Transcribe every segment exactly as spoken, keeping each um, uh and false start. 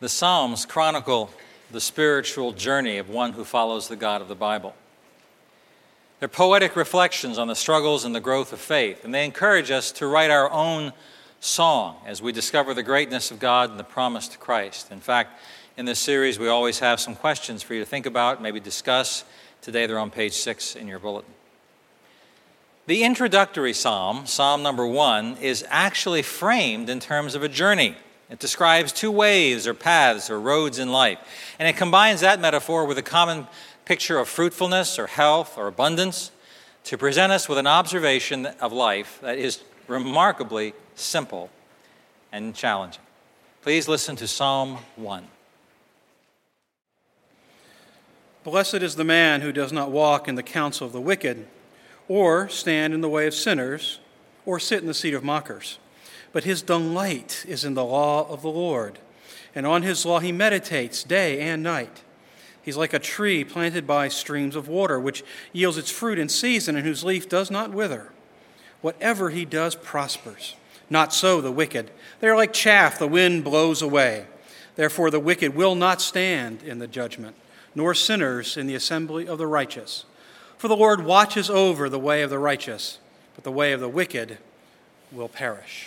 The Psalms chronicle the spiritual journey of one who follows the God of the Bible. They're poetic reflections on the struggles and the growth of faith, and they encourage us to write our own song as we discover the greatness of God and the promise to Christ. In fact, in this series, we always have some questions for you to think about, maybe discuss. Today, they're on page six in your bulletin. The introductory psalm, Psalm number one, is actually framed in terms of a journey. It describes two ways or paths or roads in life, and it combines that metaphor with a common picture of fruitfulness or health or abundance to present us with an observation of life that is remarkably simple and challenging. Please listen to Psalm one. Blessed is the man who does not walk in the counsel of the wicked, or stand in the way of sinners, or sit in the seat of mockers. But his delight is in the law of the Lord, and on his law he meditates day and night. He's like a tree planted by streams of water, which yields its fruit in season, and whose leaf does not wither. Whatever he does prospers. Not so the wicked. They are like chaff the wind blows away. Therefore the wicked will not stand in the judgment, nor sinners in the assembly of the righteous. For the Lord watches over the way of the righteous, but the way of the wicked will perish.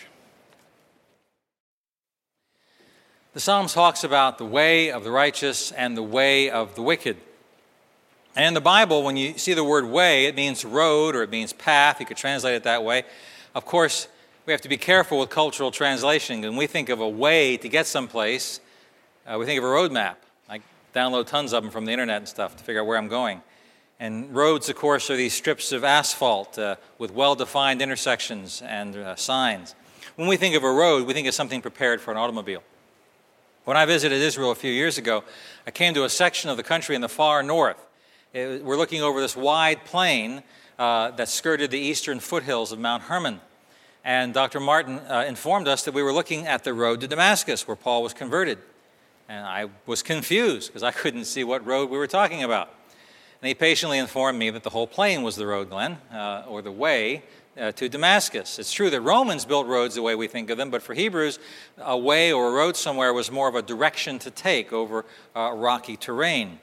The Psalm talks about the way of the righteous and the way of the wicked. And in the Bible, when you see the word way, it means road or it means path. You could translate it that way. Of course, we have to be careful with cultural translation. When we think of a way to get someplace, uh, we think of a road map. I download tons of them from the internet and stuff to figure out where I'm going. And roads, of course, are these strips of asphalt uh, with well-defined intersections and uh, signs. When we think of a road, we think of something prepared for an automobile. When I visited Israel a few years ago, I came to a section of the country in the far north. It, we're looking over this wide plain uh, that skirted the eastern foothills of Mount Hermon. And Doctor Martin uh, informed us that we were looking at the road to Damascus, where Paul was converted. And I was confused because I couldn't see what road we were talking about. And he patiently informed me that the whole plain was the road, Glenn, uh, or the way uh, to Damascus. It's true that Romans built roads the way we think of them, but for Hebrews, a way or a road somewhere was more of a direction to take over uh, rocky terrain.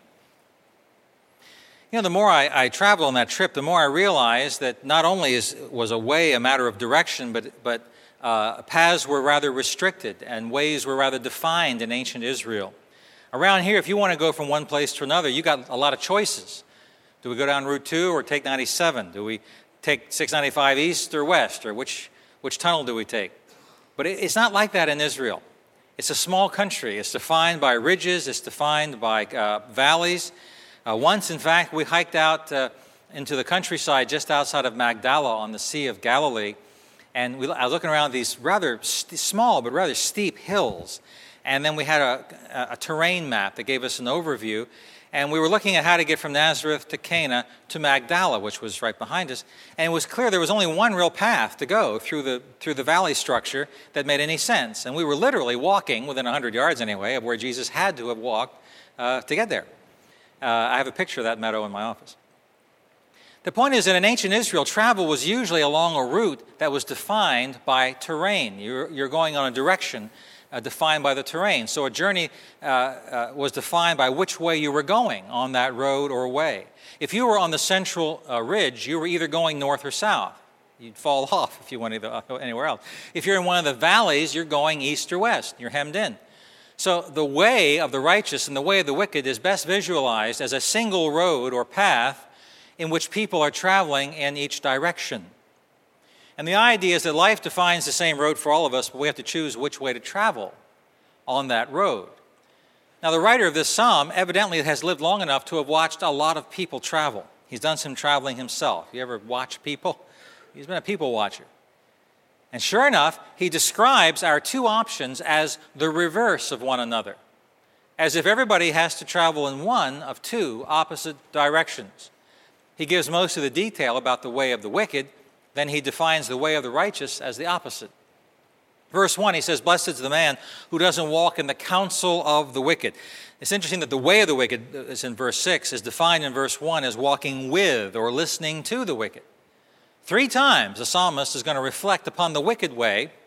You know, the more I, I traveled on that trip, the more I realized that not only is, was a way a matter of direction, but, but uh, paths were rather restricted and ways were rather defined in ancient Israel. Around here, if you want to go from one place to another, you got a lot of choices. Do we go down Route two or take ninety-seven? Do we take six ninety-five east or west? Or which, which tunnel do we take? But it, it's not like that in Israel. It's a small country. It's defined by ridges. It's defined by uh, valleys. Uh, once, in fact, we hiked out uh, into the countryside just outside of Magdala on the Sea of Galilee. And we, I was looking around these rather st- small but rather steep hills. And then we had a, a, a terrain map that gave us an overview. And we were looking at how to get from Nazareth to Cana to Magdala, which was right behind us. And it was clear there was only one real path to go through the through the valley structure that made any sense. And we were literally walking, within one hundred yards anyway, of where Jesus had to have walked uh, to get there. Uh, I have a picture of that meadow in my office. The point is that in ancient Israel, travel was usually along a route that was defined by terrain. You're, you're going on a direction Uh, defined by the terrain. So a journey uh, uh, was defined by which way you were going on that road or way. If you were on the central uh, ridge, you were either going north or south. You'd fall off if you went either, uh, anywhere else. If you're in one of the valleys, you're going east or west. You're hemmed in. So the way of the righteous and the way of the wicked is best visualized as a single road or path in which people are traveling in each direction. And the idea is that life defines the same road for all of us, but we have to choose which way to travel on that road. Now, the writer of this psalm evidently has lived long enough to have watched a lot of people travel. He's done some traveling himself. You ever watch people? He's been a people watcher. And sure enough, he describes our two options as the reverse of one another, as if everybody has to travel in one of two opposite directions. He gives most of the detail about the way of the wicked. Then he defines the way of the righteous as the opposite. Verse one, he says, "Blessed is the man who doesn't walk in the counsel of the wicked." It's interesting that the way of the wicked, is in verse six, is defined in verse one as walking with or listening to the wicked. Three times the psalmist is going to reflect upon the wicked way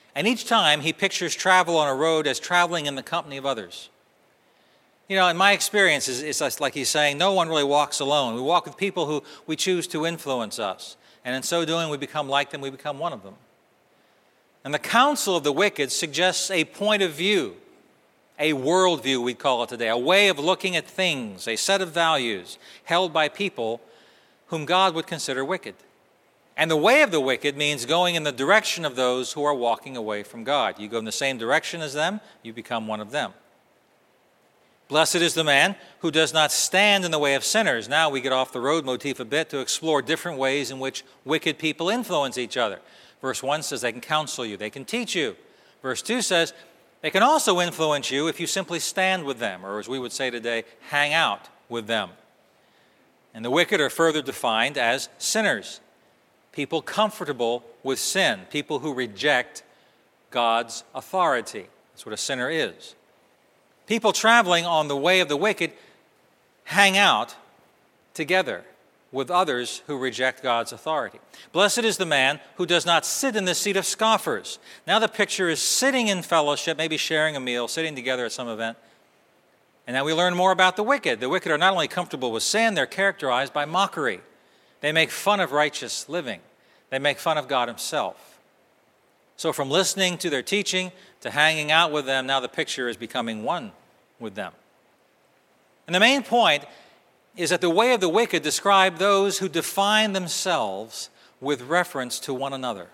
And each time he pictures travel on a road as traveling in the company of others. You know, in my experience, it's, it's like he's saying, no one really walks alone. We walk with people who we choose to influence us. And in so doing, we become like them, we become one of them. And the counsel of the wicked suggests a point of view, a worldview, we call it today, a way of looking at things, a set of values held by people whom God would consider wicked. And the way of the wicked means going in the direction of those who are walking away from God. You go in the same direction as them, you become one of them. Blessed is the man who does not stand in the way of sinners. Now we get off the road motif a bit to explore different ways in which wicked people influence each other. Verse one says they can counsel you, they can teach you. Verse two says they can also influence you if you simply stand with them, or as we would say today, hang out with them. And the wicked are further defined as sinners, people comfortable with sin, people who reject God's authority. That's what a sinner is. People traveling on the way of the wicked hang out together with others who reject God's authority. Blessed is the man who does not sit in the seat of scoffers. Now the picture is sitting in fellowship, maybe sharing a meal, sitting together at some event. And now we learn more about the wicked. The wicked are not only comfortable with sin, they're characterized by mockery. They make fun of righteous living. They make fun of God himself. So from listening to their teaching to hanging out with them, now the picture is becoming one with them. And the main point is that the way of the wicked describe those who define themselves with reference to one another,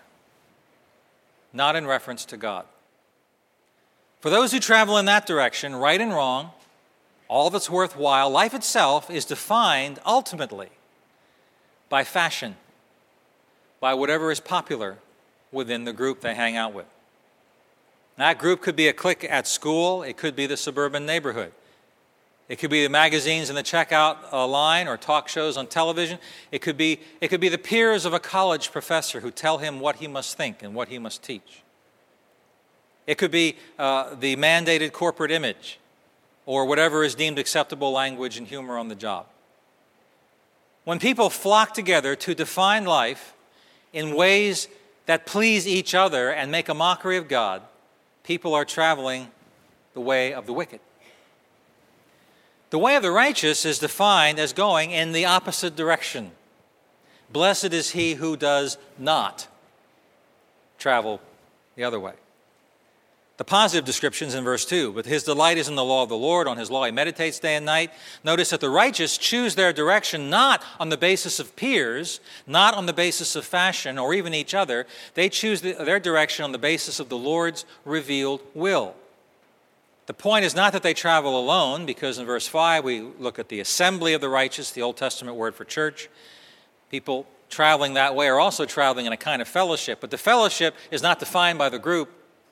not in reference to God. For those who travel in that direction, right and wrong, all that's worthwhile, life itself is defined ultimately by fashion, by whatever is popular within the group they hang out with. That group could be a clique at school. It could be the suburban neighborhood. It could be the magazines in the checkout uh, line or talk shows on television. It could be, it could be the peers of a college professor who tell him what he must think and what he must teach. It could be uh, the mandated corporate image or whatever is deemed acceptable language and humor on the job. When people flock together to define life in ways that please each other and make a mockery of God, people are traveling the way of the wicked. The way of the righteous is defined as going in the opposite direction. Blessed is he who does not travel the other way. The positive description's in verse two. But his delight is in the law of the Lord. On his law he meditates day and night. Notice that the righteous choose their direction not on the basis of peers, not on the basis of fashion or even each other. They choose the, their direction on the basis of the Lord's revealed will. The point is not that they travel alone, because in verse five we look at the assembly of the righteous, the Old Testament word for church. People traveling that way are also traveling in a kind of fellowship, but the fellowship is not defined by the group.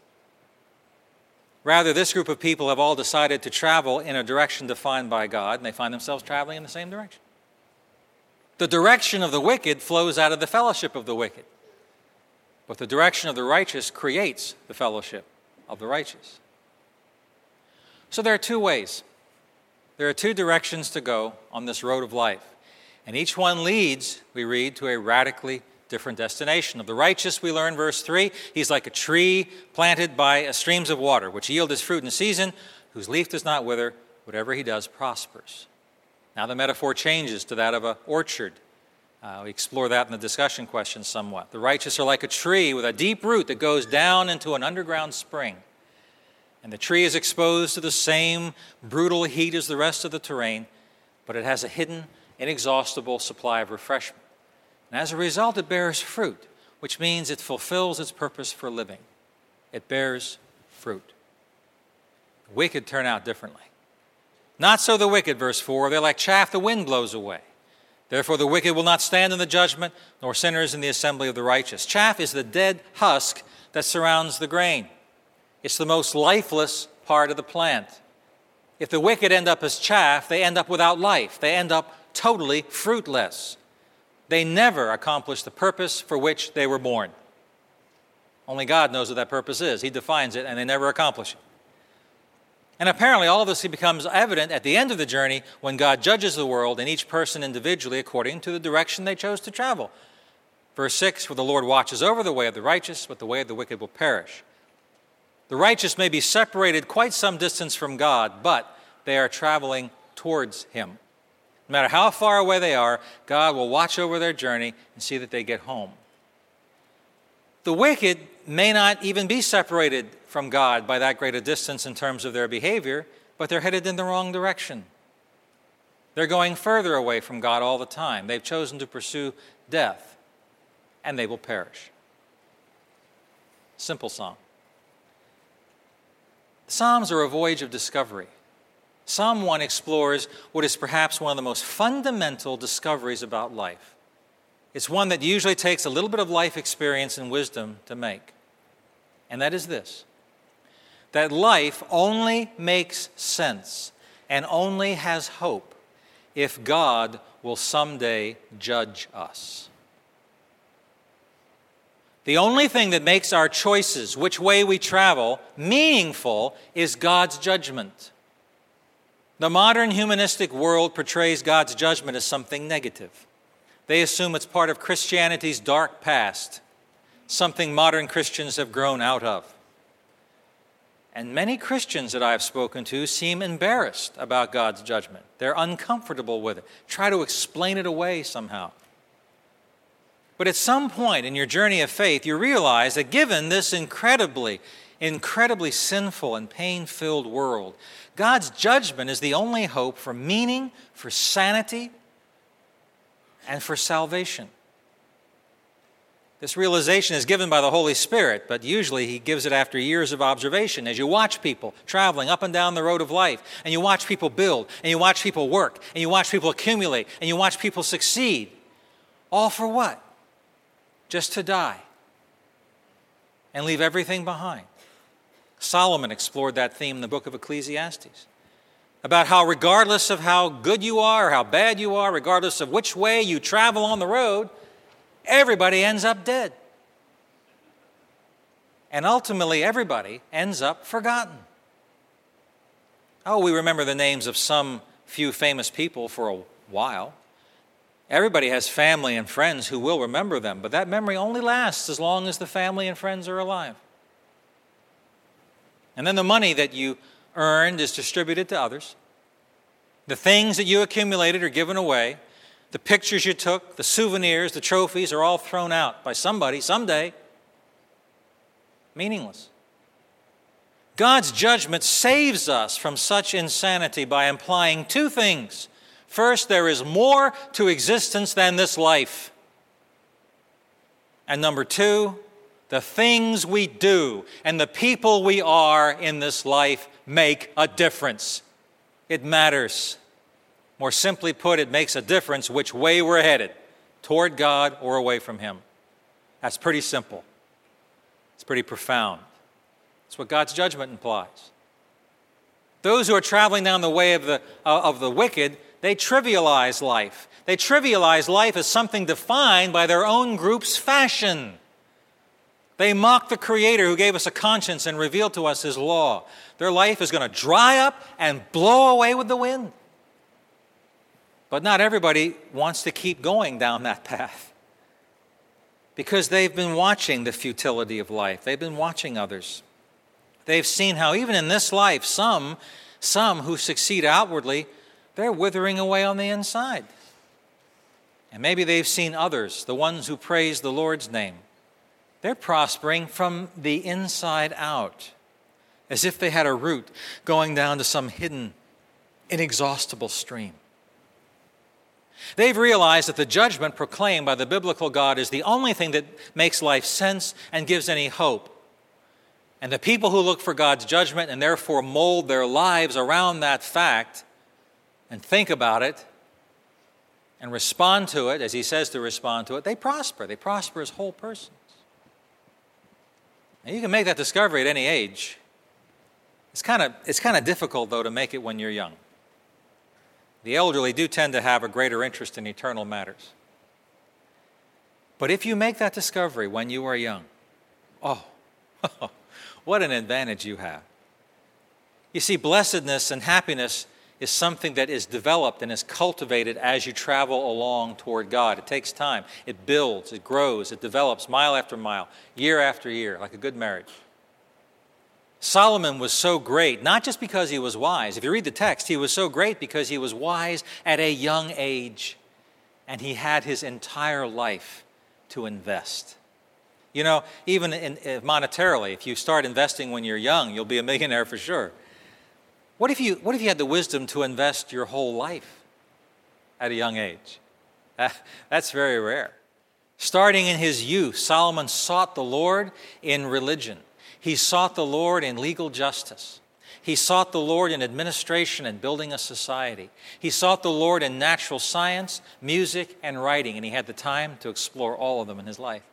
Rather, this group of people have all decided to travel in a direction defined by God, and they find themselves traveling in the same direction. The direction of the wicked flows out of the fellowship of the wicked, but the direction of the righteous creates the fellowship of the righteous. So there are two ways. There are two directions to go on this road of life, and each one leads, we read, to a radically different destination. Of the righteous, we learn, verse three, he's like a tree planted by streams of water, which yield his fruit in season, whose leaf does not wither, whatever he does prospers. Now the metaphor changes to that of an orchard. Uh, we explore that in the discussion question somewhat. The righteous are like a tree with a deep root that goes down into an underground spring. And the tree is exposed to the same brutal heat as the rest of the terrain, but it has a hidden, inexhaustible supply of refreshment. And as a result, it bears fruit, which means it fulfills its purpose for living. It bears fruit. The wicked turn out differently. Not so the wicked, verse four. They're like chaff the wind blows away. Therefore the wicked will not stand in the judgment, nor sinners in the assembly of the righteous. Chaff is the dead husk that surrounds the grain. It's the most lifeless part of the plant. If the wicked end up as chaff, they end up without life. They end up totally fruitless. They never accomplish the purpose for which they were born. Only God knows what that purpose is. He defines it, and they never accomplish it. And apparently all of this becomes evident at the end of the journey when God judges the world and each person individually according to the direction they chose to travel. Verse six, for the Lord watches over the way of the righteous, but the way of the wicked will perish. The righteous may be separated quite some distance from God, but they are traveling towards Him. No matter how far away they are, God will watch over their journey and see that they get home. The wicked may not even be separated from God by that great a distance in terms of their behavior, but they're headed in the wrong direction. They're going further away from God all the time. They've chosen to pursue death, and they will perish. Simple psalm. The Psalms are a voyage of discovery. Psalm one explores what is perhaps one of the most fundamental discoveries about life. It's one that usually takes a little bit of life experience and wisdom to make. And that is this: that life only makes sense and only has hope if God will someday judge us. The only thing that makes our choices, which way we travel, meaningful is God's judgment. The modern humanistic world portrays God's judgment as something negative. They assume it's part of Christianity's dark past, something modern Christians have grown out of. And many Christians that I have spoken to seem embarrassed about God's judgment. They're uncomfortable with it, try to explain it away somehow. But at some point in your journey of faith, you realize that given this incredibly, incredibly sinful and pain-filled world, God's judgment is the only hope for meaning, for sanity, and for salvation. This realization is given by the Holy Spirit, but usually He gives it after years of observation. As you watch people traveling up and down the road of life, and you watch people build, and you watch people work, and you watch people accumulate, and you watch people succeed, all for what? Just to die and leave everything behind. Solomon explored that theme in the book of Ecclesiastes, about how regardless of how good you are or how bad you are, regardless of which way you travel on the road, everybody ends up dead. And ultimately, everybody ends up forgotten. Oh, we remember the names of some few famous people for a while. Everybody has family and friends who will remember them, but that memory only lasts as long as the family and friends are alive. And then the money that you earned is distributed to others. The things that you accumulated are given away. The pictures you took, the souvenirs, the trophies are all thrown out by somebody someday. Meaningless. God's judgment saves us from such insanity by implying two things. First, there is more to existence than this life. And number two, the things we do and the people we are in this life make a difference. It matters. More simply put, it makes a difference which way we're headed, toward God or away from Him. That's pretty simple. It's pretty profound. It's what God's judgment implies. Those who are traveling down the way of the, uh, of the wicked, they trivialize life. They trivialize life as something defined by their own group's fashion. They mock the Creator who gave us a conscience and revealed to us His law. Their life is going to dry up and blow away with the wind. But not everybody wants to keep going down that path because they've been watching the futility of life. They've been watching others. They've seen how even in this life, some, some who succeed outwardly, they're withering away on the inside. And maybe they've seen others, the ones who praise the Lord's name. They're prospering from the inside out, as if they had a route going down to some hidden, inexhaustible stream. They've realized that the judgment proclaimed by the biblical God is the only thing that makes life sense and gives any hope. And the people who look for God's judgment and therefore mold their lives around that fact and think about it and respond to it, as He says to respond to it, they prosper. They prosper as whole persons. Now, you can make that discovery at any age. It's kind of it's kind of difficult, though, to make it when you're young. The elderly do tend to have a greater interest in eternal matters. But if you make that discovery when you are young, oh, what an advantage you have. You see, blessedness and happiness is something that is developed and is cultivated as you travel along toward God. It takes time. It builds, it grows, it develops mile after mile, year after year, like a good marriage. Solomon was so great, not just because he was wise. If you read the text, he was so great because he was wise at a young age, and he had his entire life to invest. You know, even in, in monetarily, if you start investing when you're young, you'll be a millionaire for sure. What if you, what if you had the wisdom to invest your whole life at a young age? That, that's very rare. Starting in his youth, Solomon sought the Lord in religion. He sought the Lord in legal justice. He sought the Lord in administration and building a society. He sought the Lord in natural science, music, and writing, and he had the time to explore all of them in his life.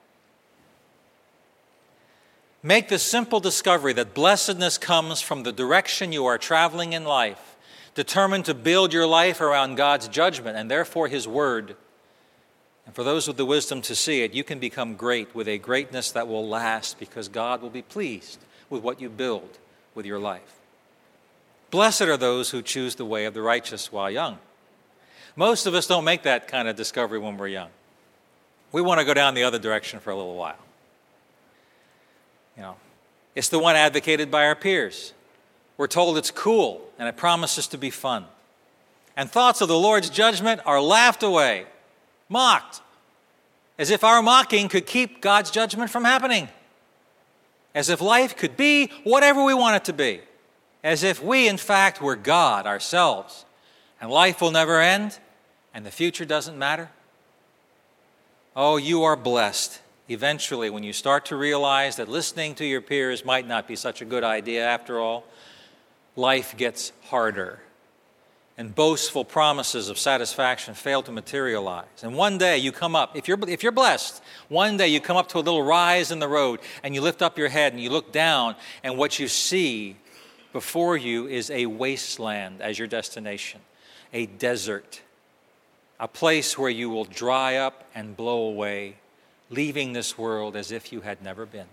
Make the simple discovery that blessedness comes from the direction you are traveling in life, determined to build your life around God's judgment and therefore his word. And for those with the wisdom to see it, you can become great with a greatness that will last because God will be pleased with what you build with your life. Blessed are those who choose the way of the righteous while young. Most of us don't make that kind of discovery when we're young. We want to go down the other direction for a little while. You know, it's the one advocated by our peers. We're told it's cool and it promises to be fun. And thoughts of the Lord's judgment are laughed away, mocked, as if our mocking could keep God's judgment from happening, as if life could be whatever we want it to be, as if we, in fact, were God ourselves, and life will never end, and the future doesn't matter. Oh, you are blessed eventually when you start to realize that listening to your peers might not be such a good idea after all. Life gets harder, and boastful promises of satisfaction fail to materialize. And one day you come up, if you're, if you're blessed, one day you come up to a little rise in the road and you lift up your head and you look down, and what you see before you is a wasteland as your destination, a desert, a place where you will dry up and blow away, leaving this world as if you had never been.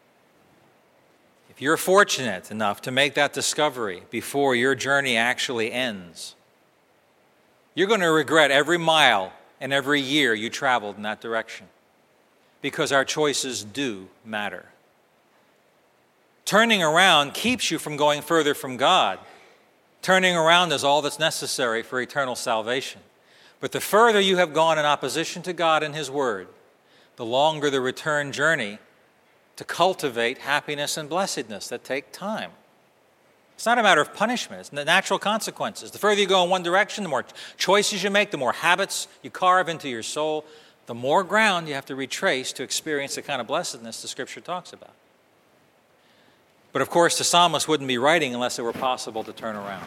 If you're fortunate enough to make that discovery before your journey actually ends, you're going to regret every mile and every year you traveled in that direction, because our choices do matter. Turning around keeps you from going further from God. Turning around is all that's necessary for eternal salvation. But the further you have gone in opposition to God and his word, the longer the return journey to cultivate happiness and blessedness that take time. It's not a matter of punishment. It's the natural consequences. The further you go in one direction, the more choices you make, the more habits you carve into your soul, the more ground you have to retrace to experience the kind of blessedness the Scripture talks about. But of course, the psalmist wouldn't be writing unless it were possible to turn around.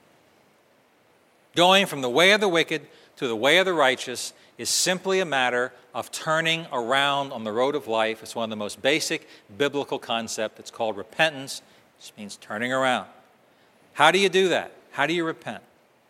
Going from the way of the wicked to the way of the righteous is simply a matter of turning around on the road of life. It's one of the most basic biblical concepts. It's called repentance. It just means turning around. How do you do that? How do you repent?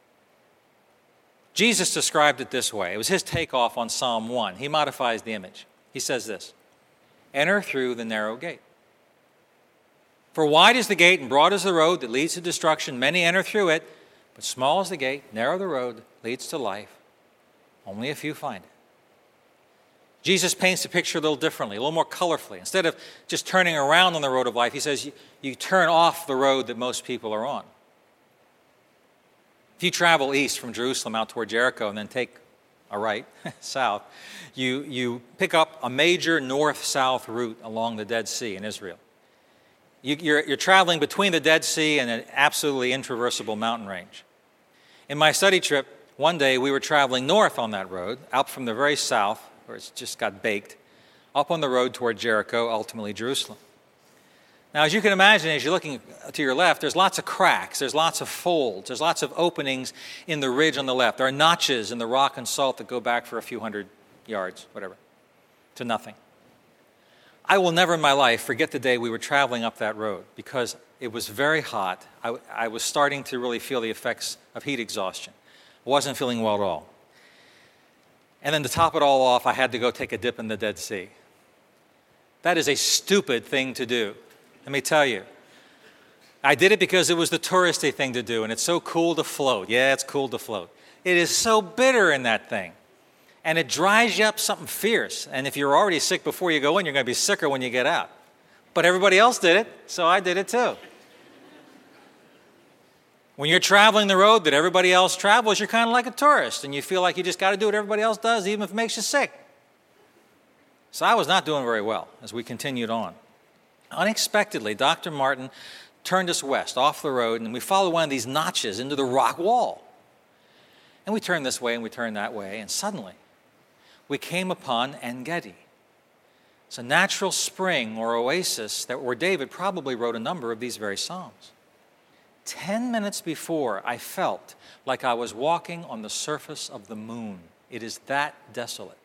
Jesus described it this way. It was his takeoff on Psalm one. He modifies the image. He says this: enter through the narrow gate. For wide is the gate and broad is the road that leads to destruction. Many enter through it, but small is the gate, narrow the road, leads to life. Only a few find it. Jesus paints the picture a little differently, a little more colorfully. Instead of just turning around on the road of life, he says you, you turn off the road that most people are on. If you travel east from Jerusalem out toward Jericho and then take a right, south, you, you pick up a major north-south route along the Dead Sea in Israel. You, you're, you're traveling between the Dead Sea and an absolutely intraversable mountain range. In my study trip, one day we were traveling north on that road, out from the very south, where it's just got baked, up on the road toward Jericho, ultimately Jerusalem. Now, as you can imagine, as you're looking to your left, there's lots of cracks, there's lots of folds, there's lots of openings in the ridge on the left. There are notches in the rock and salt that go back for a few hundred yards, whatever, to nothing. I will never in my life forget the day we were traveling up that road, because it was very hot. I, I was starting to really feel the effects of heat exhaustion. I wasn't feeling well at all. And then to top it all off, I had to go take a dip in the Dead Sea. That is a stupid thing to do, let me tell you. I did it because it was the touristy thing to do, and it's so cool to float. Yeah, it's cool to float. It is so bitter in that thing. And it dries you up something fierce. And if you're already sick before you go in, you're going to be sicker when you get out. but everybody else did it, so I did it too. When you're traveling the road that everybody else travels, you're kind of like a tourist, and you feel like you just got to do what everybody else does, even if it makes you sick. So I was not doing very well as we continued on. Unexpectedly, Doctor Martin turned us west off the road, and we followed one of these notches into the rock wall. And we turned this way and we turned that way, and suddenly we came upon En-Gedi. It's a natural spring or oasis that where David probably wrote a number of these very psalms. Ten minutes before, I felt like I was walking on the surface of the moon. It is that desolate.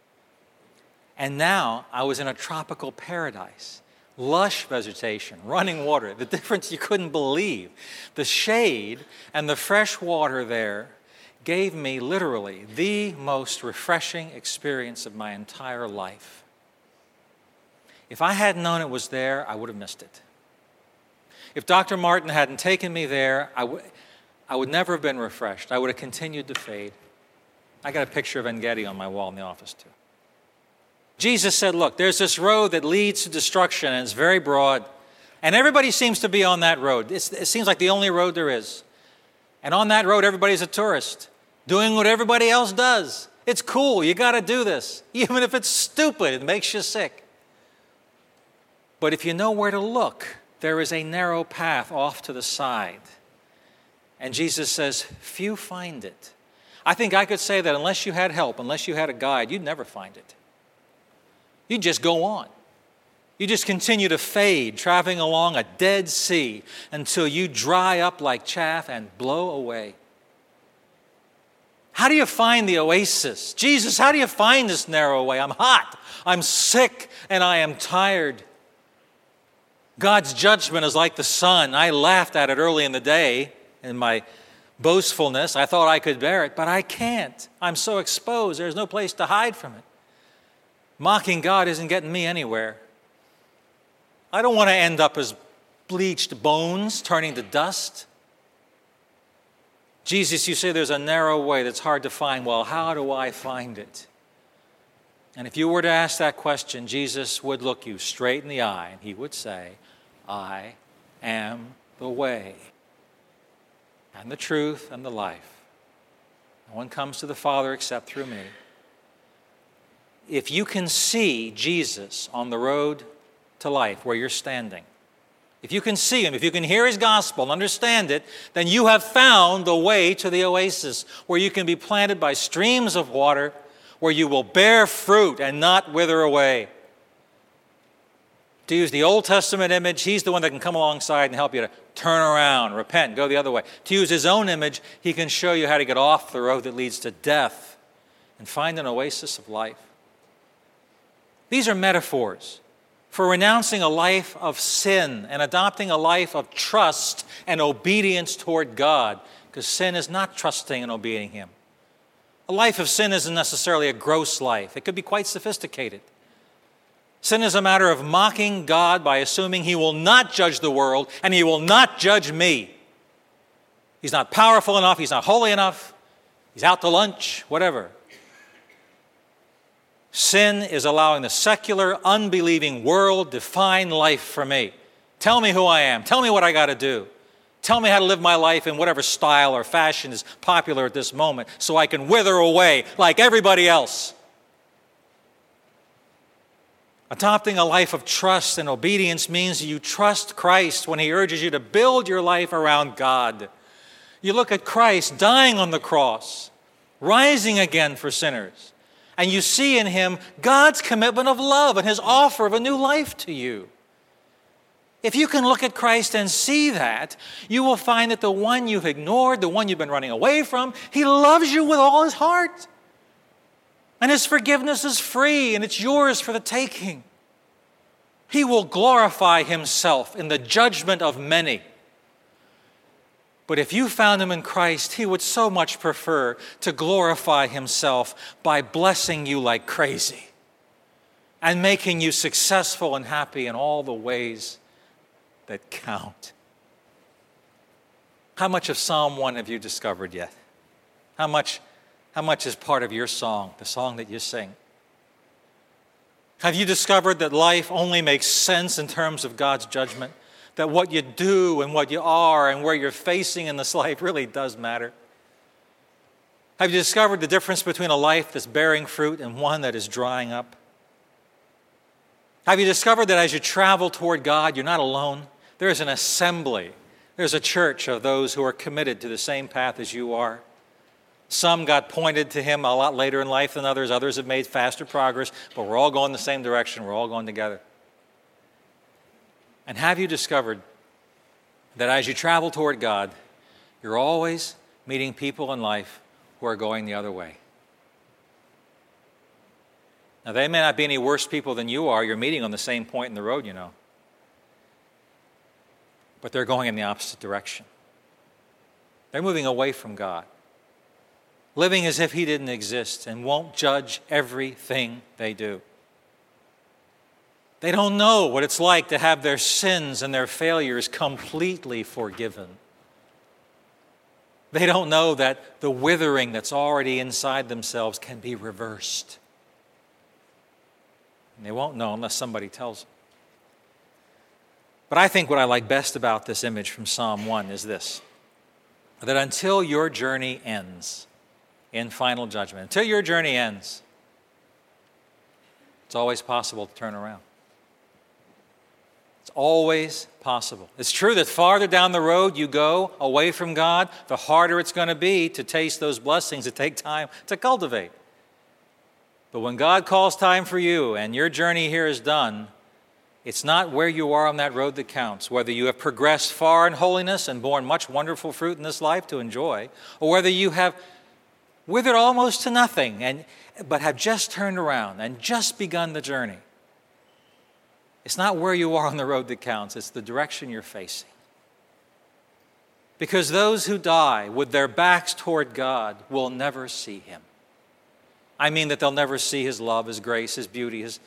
And now I was in a tropical paradise. Lush vegetation, running water, the difference you couldn't believe. The shade and the fresh water there gave me literally the most refreshing experience of my entire life. If I hadn't known it was there, I would have missed it. If Doctor Martin hadn't taken me there, I, w- I would never have been refreshed. I would have continued to fade. I got a picture of En-Gedi on my wall in the office too. Jesus said, look, there's this road that leads to destruction, and it's very broad. And everybody seems to be on that road. It's, it seems like the only road there is. And on that road, everybody's a tourist, doing what everybody else does. It's cool. You got to do this. Even if it's stupid, it makes you sick. But if you know where to look, there is a narrow path off to the side. And Jesus says, few find it. I think I could say that unless you had help, unless you had a guide, you'd never find it. You just go on. You just continue to fade, traveling along a dead sea until you dry up like chaff and blow away. How do you find the oasis? Jesus, how do you find this narrow way? I'm hot, I'm sick, and I am tired. God's judgment is like the sun. I laughed at it early in the day in my boastfulness. I thought I could bear it, but I can't. I'm so exposed. There's no place to hide from it. Mocking God isn't getting me anywhere. I don't want to end up as bleached bones turning to dust. Jesus, you say there's a narrow way that's hard to find. Well, how do I find it? And if you were to ask that question, Jesus would look you straight in the eye and he would say, I am the way and the truth and the life. No one comes to the Father except through me. If you can see Jesus on the road to life where you're standing, if you can see him, if you can hear his gospel and understand it, then you have found the way to the oasis where you can be planted by streams of water, where you will bear fruit and not wither away. To use the Old Testament image, he's the one that can come alongside and help you to turn around, repent, go the other way. To use his own image, he can show you how to get off the road that leads to death and find an oasis of life. These are metaphors for renouncing a life of sin and adopting a life of trust and obedience toward God, because sin is not trusting and obeying him. A life of sin isn't necessarily a gross life. It could be quite sophisticated. Sin is a matter of mocking God by assuming he will not judge the world and he will not judge me. He's not powerful enough, he's not holy enough, he's out to lunch, whatever. Sin is allowing the secular, unbelieving world define life for me. Tell me who I am. Tell me what I got to do. Tell me how to live my life in whatever style or fashion is popular at this moment so I can wither away like everybody else. Adopting a life of trust and obedience means you trust Christ when he urges you to build your life around God. You look at Christ dying on the cross, rising again for sinners, and you see in him God's commitment of love and his offer of a new life to you. If you can look at Christ and see that, you will find that the one you've ignored, the one you've been running away from, he loves you with all his heart. And his forgiveness is free and it's yours for the taking. He will glorify himself in the judgment of many. But if you found him in Christ, he would so much prefer to glorify himself by blessing you like crazy and making you successful and happy in all the ways that count. How much of Psalm one have you discovered yet? How much, how much is part of your song, the song that you sing? Have you discovered that life only makes sense in terms of God's judgment? That what you do and what you are and where you're facing in this life really does matter? Have you discovered the difference between a life that's bearing fruit and one that is drying up? Have you discovered that as you travel toward God, you're not alone? There is an assembly. There's a church of those who are committed to the same path as you are. Some got pointed to Him a lot later in life than others. Others have made faster progress, but we're all going the same direction. We're all going together. And have you discovered that as you travel toward God, you're always meeting people in life who are going the other way? Now, they may not be any worse people than you are. You're meeting on the same point in the road, you know. But they're going in the opposite direction. They're moving away from God, living as if He didn't exist and won't judge everything they do. They don't know what it's like to have their sins and their failures completely forgiven. They don't know that the withering that's already inside themselves can be reversed. And they won't know unless somebody tells them. But I think what I like best about this image from Psalm one is this: that until your journey ends in final judgment, until your journey ends, it's always possible to turn around. It's always possible. It's true that farther down the road you go away from God, the harder it's going to be to taste those blessings that take time to cultivate. But when God calls time for you and your journey here is done, it's not where you are on that road that counts, whether you have progressed far in holiness and borne much wonderful fruit in this life to enjoy, or whether you have withered almost to nothing and but have just turned around and just begun the journey. It's not where you are on the road that counts, it's the direction you're facing. Because those who die with their backs toward God will never see Him. I mean that they'll never see His love, His grace, His beauty, His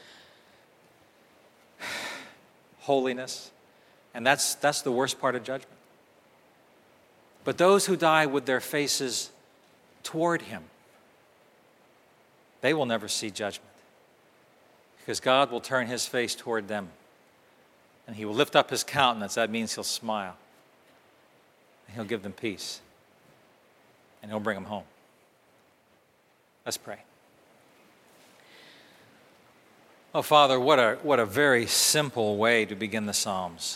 holiness. And that's, that's the worst part of judgment. But those who die with their faces toward Him, they will never see judgment. Because God will turn His face toward them. And He will lift up His countenance. That means He'll smile. And He'll give them peace. And He'll bring them home. Let's pray. Oh, Father, what a, what a very simple way to begin the Psalms.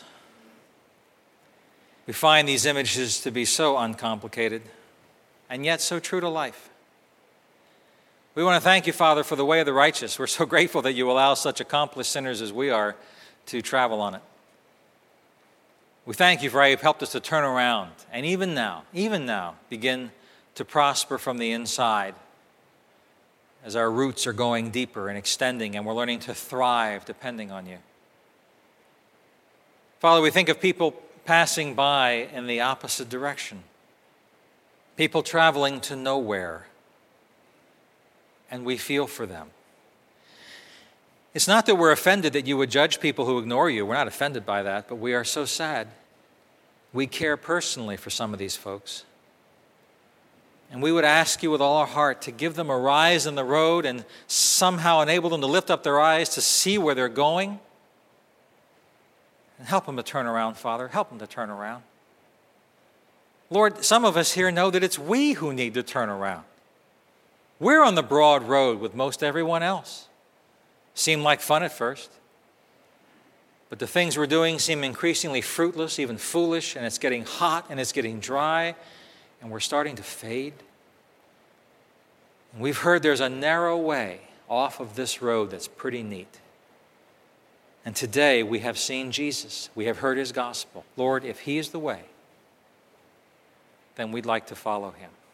We find these images to be so uncomplicated and yet so true to life. We want to thank You, Father, for the way of the righteous. We're so grateful that You allow such accomplished sinners as we are to travel on it. We thank You for how You've helped us to turn around and even now, even now, begin to prosper from the inside as our roots are going deeper and extending and we're learning to thrive depending on You. Father, we think of people passing by in the opposite direction, people traveling to nowhere, and we feel for them. It's not that we're offended that You would judge people who ignore You. We're not offended by that, but we are so sad. We care personally for some of these folks. And we would ask You with all our heart to give them a rise in the road and somehow enable them to lift up their eyes to see where they're going. And help them to turn around, Father. Help them to turn around. Lord, some of us here know that it's we who need to turn around. We're on the broad road with most everyone else. Seem like fun at first. But the things we're doing seem increasingly fruitless, even foolish, and it's getting hot and it's getting dry, and we're starting to fade. And we've heard there's a narrow way off of this road that's pretty neat. And today we have seen Jesus. We have heard His gospel. Lord, if He is the way, then we'd like to follow Him.